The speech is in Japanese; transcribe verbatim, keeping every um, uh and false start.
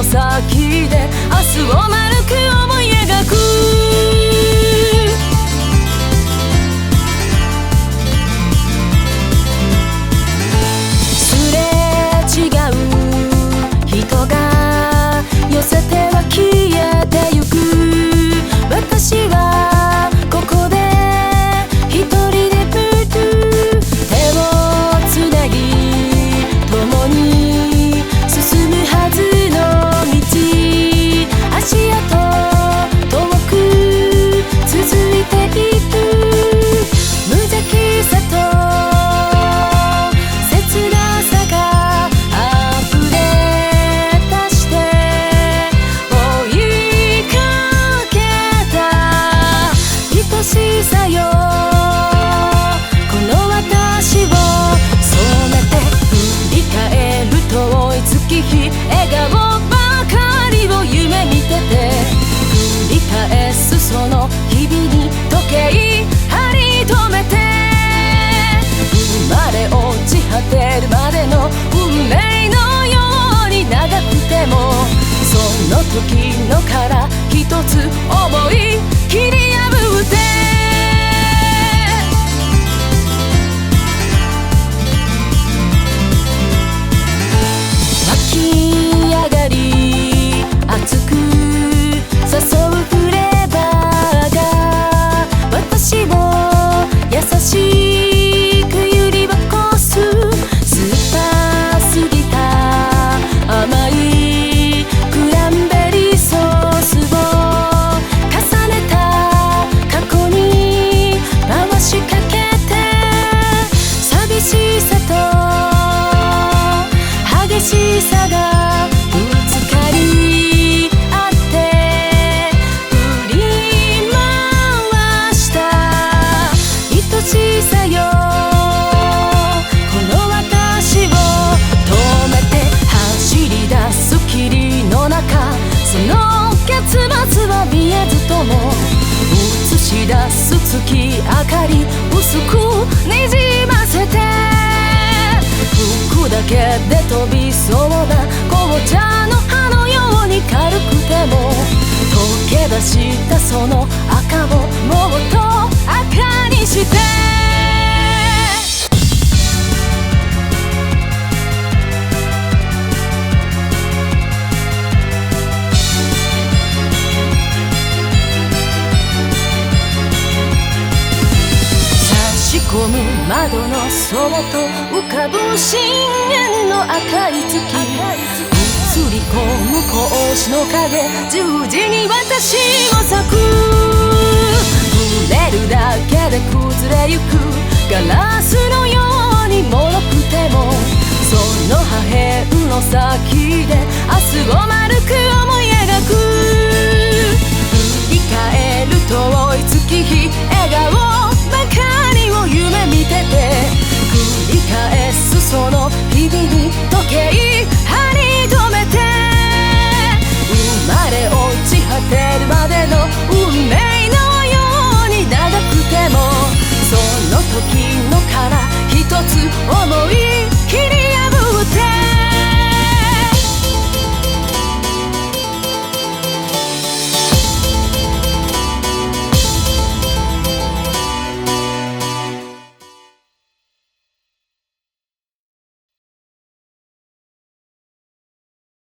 の先で明日を丸く思い描く。すれ違う人が寄せては消えてゆく。私はここで一人でブルー手をつなぎ共に進むはずの道。足跡遠く続いていく。無邪気さと切なさが溢れ出して追いかけた愛しさよ。この私を染めて振り返る遠い月日。笑顔ばかりを夢見てて繰り返すその日々に時計張り止めて。生まれ落ち果てるまでの運命のように長くてもその時の殻一つ思い切り破って。湧き上がり熱く誘うフレーバーが私を優しく揺り起こす。酸っぱすぎた甘いクランベリーソースを重ねた過去に回しかけて。寂しさと激しさがぶつかり合って振り回した愛しさよ。この私を止めて走り出す霧の中。その結末は見えずとも映し出す月明かり薄くにじませて。服だけで飛びそうな紅茶の葉のように軽くても溶け出したその赤をもっと赤にして。差し込む窓のそっと浮かぶ深淵の赤い月。映り込む格子の影十字に私を咲く。触れるだけで崩れゆくガラスのように脆くてもその破片の先で明日を